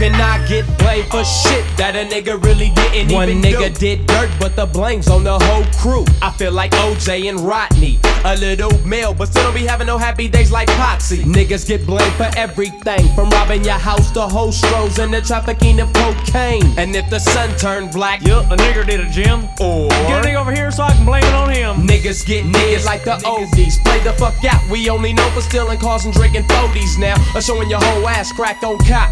can I get blamed for shit that a nigga really didn't One even nigga do? did dirt, but the blame's on the whole crew. I feel like OJ and Rodney, a little male, but still don't be having no happy days like Potsy. Niggas get blamed for everything, from robbing your house to hostros and the trafficking of cocaine. And if the sun turned black, Yup, a nigger did it, Jim. or Get a nigga over here so I can blame it on him. niggas get niggas like the oldies. Play the fuck out, we only know for stealing cars and drinking 40s now, or showing your whole ass cracked on cop.